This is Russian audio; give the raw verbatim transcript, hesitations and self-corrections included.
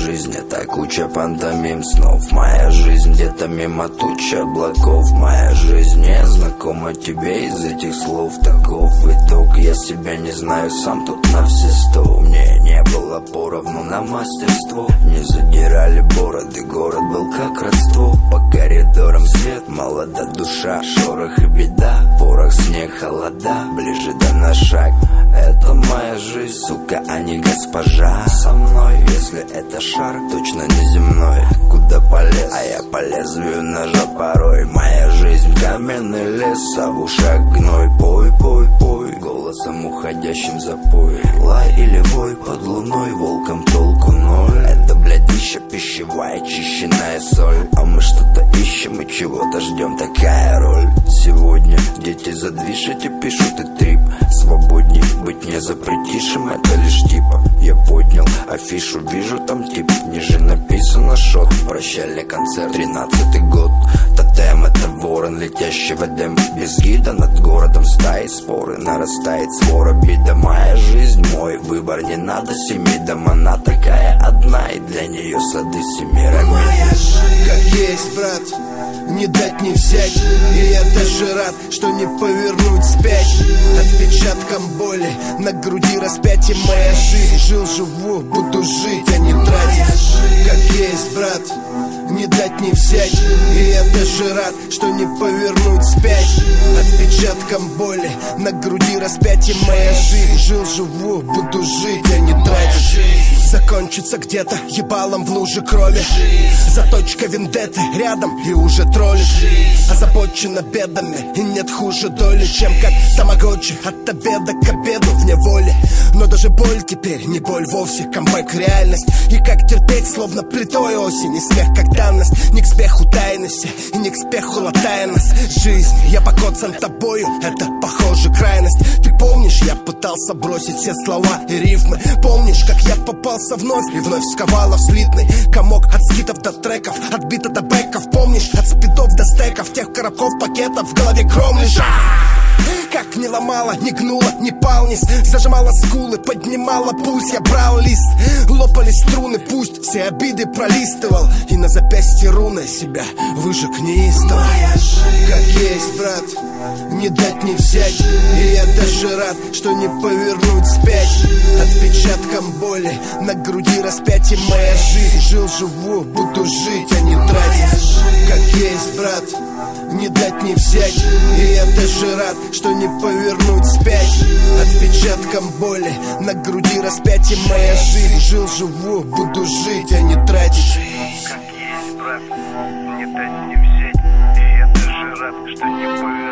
жизнь — это куча пантомим снов. Моя жизнь где-то мимо тучи облаков. Моя жизнь не знакома тебе из этих слов. Таков итог, я себя не знаю сам тут на все сто. Мне не было поровну на мастерство. Не задирали бороды, город был как родство. По коридорам свет, молода душа, шорох и беда, порох, снег, холода, ближе да на шаг. Это моя жизнь, сука, а не госпожа. Со мной, если это шар, точно не земной. Куда полез, а я по лезвию ножа порой. Моя жизнь каменный лес, а в ушах гной. Пой, пой, пой, голосом уходящим за пой. Лай или вой под луной, волком толку ноль. Это, блядь, пища пищевая, чищенная соль. А мы что-то ищем и чего-то ждем, такая роль. Сегодня дети задвижите, пишут и трип. Свободней быть не запретишь им, это лишь типа. Я поднял афишу, вижу там тип. Ниже написано шот, прощальный концерт, тринадцатый год. Тотем — это ворон, летящий в Эдем. Без гида над городом стаи споры, нарастает свора бида. Моя жизнь, мой выбор, не надо семидом. Она такая одна, и для нее сады семирамид. Моя жизнь как есть, брат, не дать не взять. И я даже рад, что не повернуть вспять. Отпечатком боли на груди распятие. Моя жизнь, жил, живу, буду жить, а не тратить. Как есть, брат, не дать не взять. И я даже рад, что не повернуть вспять. Отпечатком боли на груди распятие. Моя жизнь, жил, живу, буду жить, а не тратить. Закончится где-то ебалом в луже крови. Заточка вендетты рядом и уже троллит. Озабочена бедами и нет хуже доли, чем как тамагочи от обеда к обеду в неволе. Но даже боль теперь не боль вовсе, камбэк реальность. И как терпеть, словно плитой осень. И смех как данность, не к спеху тайности и не к спеху латая нас. Жизнь, я покоцан тобою, это похоже крайность. Ты помнишь, я пытался бросить все слова и рифмы. Помнишь, как я попался вновь и вновь сковала в слитный комок. От скитов до треков, от бита до бэков. Помнишь, от спидов до стеков, тех коробков, пакетов, в голове гром лежал. Как не ломала, не гнула, не палнись. Зажимала скулы, поднимала пульс. Я брал лист, лопались струны. Пусть все обиды пролистывал. И на запястье руны себя выжег неистово. Как есть, брат, не дать не взять. И я даже рад, что не повернуть вспять. Отпечатком боли на груди распятие. Моя жизнь, жил, живу, буду жить, а не тратить. Как есть, брат, не дать не взять. И я даже рад, что не повернуть вспять. Отпечатком боли на груди распятие. Моя жизнь, жил, живу, буду жить, а не тратить. Как есть, брат, не дать не взять. И я даже рад, что не повернуть